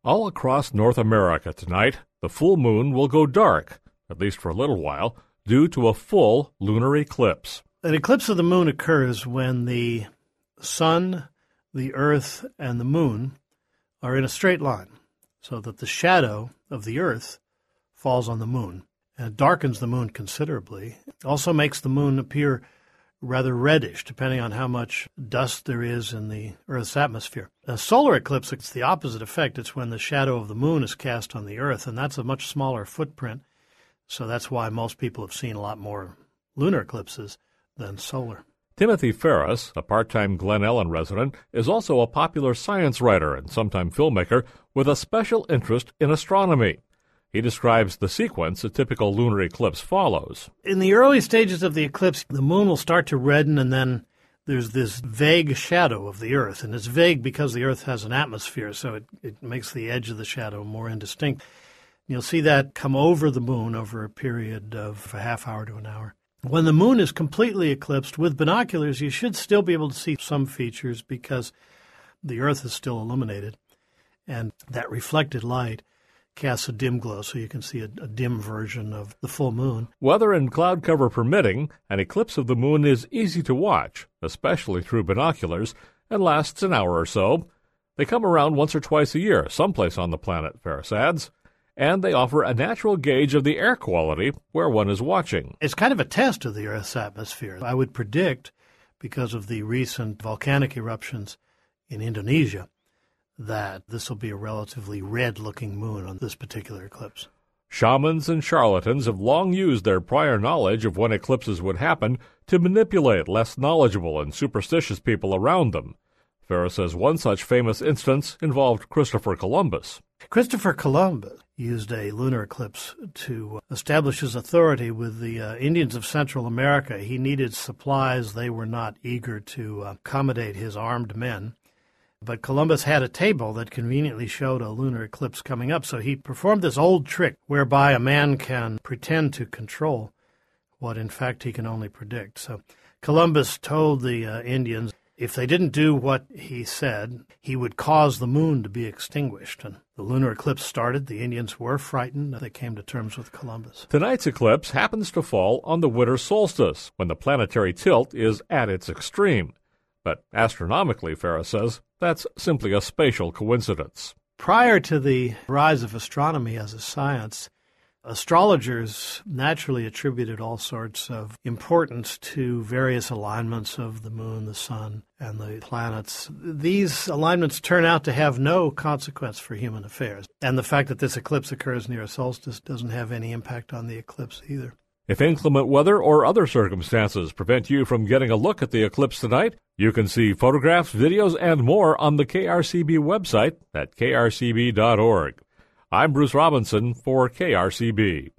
All across North America tonight, the full moon will go dark, at least for a little while, due to a full lunar eclipse. An eclipse of the moon occurs when the sun, the earth, and the moon are in a straight line, so that the shadow of the earth falls on the moon and darkens the moon considerably. It also makes the moon appear rather reddish, depending on how much dust there is in the Earth's atmosphere. A solar eclipse, it's the opposite effect. It's when the shadow of the moon is cast on the Earth, and that's a much smaller footprint. So that's why most people have seen a lot more lunar eclipses than solar. Timothy Ferris, a part-time Glen Ellen resident, is also a popular science writer and sometime filmmaker with a special interest in astronomy. He describes the sequence a typical lunar eclipse follows. In the early stages of the eclipse, the moon will start to redden, and then there's this vague shadow of the Earth. And it's vague because the Earth has an atmosphere, so it makes the edge of the shadow more indistinct. You'll see that come over the moon over a period of a half hour to an hour. When the moon is completely eclipsed, with binoculars, you should still be able to see some features because the Earth is still illuminated, and that reflected light casts a dim glow, so you can see a dim version of the full moon. Weather and cloud cover permitting, an eclipse of the moon is easy to watch, especially through binoculars, and lasts an hour or so. They come around once or twice a year, someplace on the planet, Ferris adds, and they offer a natural gauge of the air quality where one is watching. It's kind of a test of the Earth's atmosphere. I would predict, because of the recent volcanic eruptions in Indonesia, that this will be a relatively red-looking moon on this particular eclipse. Shamans and charlatans have long used their prior knowledge of when eclipses would happen to manipulate less knowledgeable and superstitious people around them. Ferris says one such famous instance involved Christopher Columbus. Christopher Columbus used a lunar eclipse to establish his authority with the Indians of Central America. He needed supplies. They were not eager to accommodate his armed men. But Columbus had a table that conveniently showed a lunar eclipse coming up, so he performed this old trick whereby a man can pretend to control what in fact he can only predict. So Columbus told the Indians if they didn't do what he said, he would cause the moon to be extinguished. And the lunar eclipse started. The Indians were frightened. They came to terms with Columbus. Tonight's eclipse happens to fall on the winter solstice, when the planetary tilt is at its extreme. But astronomically, Ferris says, that's simply a spatial coincidence. Prior to the rise of astronomy as a science, astrologers naturally attributed all sorts of importance to various alignments of the moon, the sun, and the planets. These alignments turn out to have no consequence for human affairs. And the fact that this eclipse occurs near a solstice doesn't have any impact on the eclipse either. If inclement weather or other circumstances prevent you from getting a look at the eclipse tonight, you can see photographs, videos, and more on the KRCB website at krcb.org. I'm Bruce Robinson for KRCB.